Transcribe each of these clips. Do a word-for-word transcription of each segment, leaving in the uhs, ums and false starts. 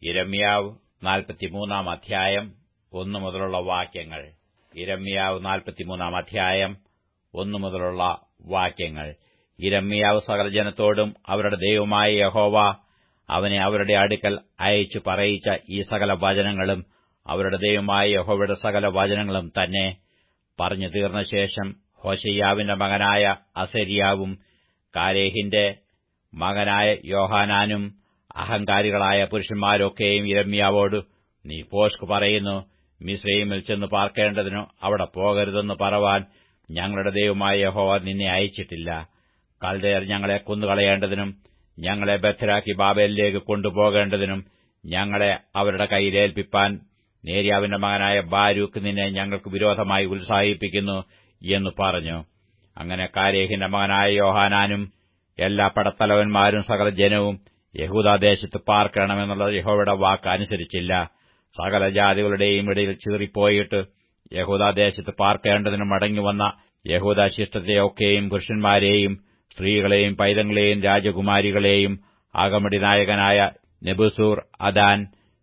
യിരെമ്യാവ് നാൽപ്പത്തിമൂന്നാം അധ്യായം ഒന്നു മുതലുള്ള വാക്യങ്ങൾ. യിരെമ്യാവ് നാൽപ്പത്തിമൂന്നാം അധ്യായം ഒന്നു മുതലുള്ള വാക്യങ്ങൾ. യിരെമ്യാവ് സകല ജനത്തോടും അവരുടെ ദൈവമായ യഹോവ അവനെ അവരുടെ അടുക്കൽ അയച്ചു പറയിച്ച ഈ സകല വചനങ്ങളും അവരുടെ ദൈവമായ യഹോവയുടെ സകല വചനങ്ങളും തന്നെ പറഞ്ഞു തീർന്ന ശേഷം ഹോശയ്യാവിന്റെ മകനായ അസര്യാവും കാരേഹിന്റെ മകനായ യോഹാനാനും അഹങ്കാരികളായ പുരുഷന്മാരൊക്കെയും യിരെമ്യാവോട്, നീ ഭോഷ്ക് പറയുന്നു, മിസ്രയീമിൽ ചെന്ന് പാർക്കേണ്ടതിനു അവിടെ പോകരുതെന്ന് പറവാൻ ഞങ്ങളുടെ ദൈവമായ യഹോവ നിന്നെ അയച്ചിട്ടില്ല. കൽദയർ ഞങ്ങളെ കൊന്നുകളയേണ്ടതിനും ഞങ്ങളെ ബദ്ധരാക്കി ബാബേലിലേക്ക് കൊണ്ടുപോകേണ്ടതിനും ഞങ്ങളെ അവരുടെ കൈയിലേൽപ്പിപ്പാൻ നേര്യാവിന്റെ മകനായ ബാരൂക്ക് നിന്നെ ഞങ്ങൾക്ക് വിരോധമായി ഉത്സാഹിപ്പിക്കുന്നു എന്ന് പറഞ്ഞു. അങ്ങനെ കാരേഹിന്റെ മകനായ യോഹാനാനും എല്ലാ പടത്തലവന്മാരും സകല ജനവും യഹൂദാദേശത്ത് പാർക്കണമെന്നുള്ള യഹോവയുടെ വാക്ക് അനുസരിച്ചില്ല. സകല ജാതികളുടെയും ഇടയിൽ ചീറിപ്പോയിട്ട് യഹൂദാദേശത്ത് പാർക്കേണ്ടതിന് മടങ്ങിവന്ന യഹൂദാശിഷ്ടത്തെയൊക്കെയും പുരുഷന്മാരെയും സ്ത്രീകളെയും പൈതങ്ങളെയും രാജകുമാരികളെയും അകമടി നായകനായ നെബൂസൂർ അദാൻ,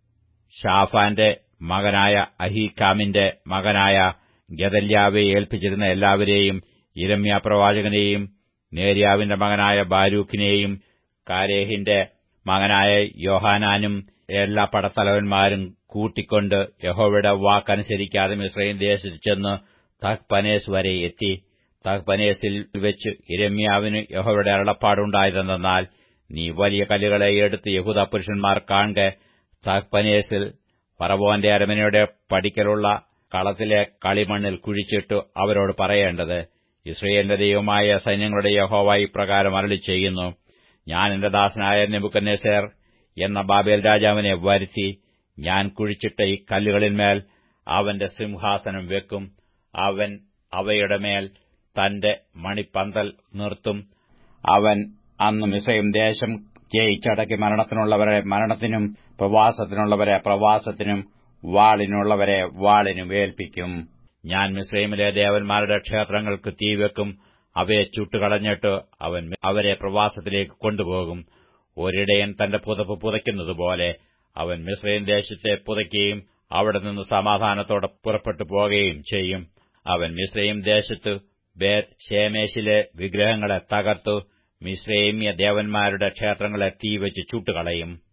ഷാഫാന്റെ മകനായ അഹീക്കാമിന്റെ മകനായ ഗെദല്യാവെ ഏൽപ്പിച്ചിരുന്ന എല്ലാവരെയും യിരെമ്യാ പ്രവാചകനെയും നേര്യാവിന്റെ മകനായ ബാരൂക്കിനെയും കാരേഹിന്റെ മകനായ യോഹാനാനും എല്ലാ പടത്തലവന്മാരും കൂട്ടിക്കൊണ്ട് യഹോവയുടെ വാക്കനുസരിക്കാതെ മിസ്രയീം ദേശത്ത് ചെന്ന് തഹ്പനേസ് വരെ എത്തി. തഹ്പനേസിൽ വെച്ച് യിരെമ്യാവിന് യഹോവയുടെ അരുളപ്പാടുണ്ടായതെന്നാൽ, നീ വലിയ കല്ലുകളെ എടുത്ത് യഹൂദാ പുരുഷന്മാർ കാൺകെ തഹ്പനേസിൽ ഫറവോന്റെ അരമനയുടെ പടിക്കലുള്ള കളത്തിലെ കളിമണ്ണിൽ കുഴിച്ചിട്ടു അവരോട് പറയേണ്ടത്, യിസ്രായേലിന്റെ ദൈവമായ സൈന്യങ്ങളുടെ യഹോവ ഇപ്രകാരം അരുളിച്ചെയ്യുന്നു, ഞാൻ എന്റെ ദാസനായ നെബൂഖദ്നേസർ എന്ന ബാബേൽ രാജാവിനെ വരുത്തി ഞാൻ കുഴിച്ചിട്ട ഈ കല്ലുകളിന്മേൽ അവന്റെ സിംഹാസനം വെക്കും. അവൻ അവയുടെ മേൽ തന്റെ മണിപ്പന്തൽ നിർത്തും. അവൻ അന്ന് മിസ്രയീം ദേശം ജയിച്ചടക്കി മരണത്തിനുള്ളവരെ മരണത്തിനും പ്രവാസത്തിനുള്ളവരെ പ്രവാസത്തിനും വാളിനുള്ളവരെ വാളിനും ഏൽപ്പിക്കും. ഞാൻ മിസ്രയീമിലെ ദേവന്മാരുടെ ക്ഷേത്രങ്ങൾക്ക് തീവെക്കും. അവയെ ചുട്ടുകളഞ്ഞിട്ട് അവൻ അവരെ പ്രവാസത്തിലേക്ക് കൊണ്ടുപോകും. ഒരിടയൻ തന്റെ പുതപ്പ് പുതയ്ക്കുന്നതുപോലെ അവൻ മിസ്രയീം ദേശത്തെ പുതയ്ക്കുകയും അവിടെ നിന്ന് സമാധാനത്തോടെ പുറപ്പെട്ടു പോകുകയും ചെയ്യും. അവൻ മിസ്രയീം ദേശത്ത് ബേത് ശേമേശിലെ വിഗ്രഹങ്ങളെ തകർത്തു മിസ്രയീമ്യ ദേവന്മാരുടെ ക്ഷേത്രങ്ങളെ തീവെച്ച് ചുട്ടുകളയും.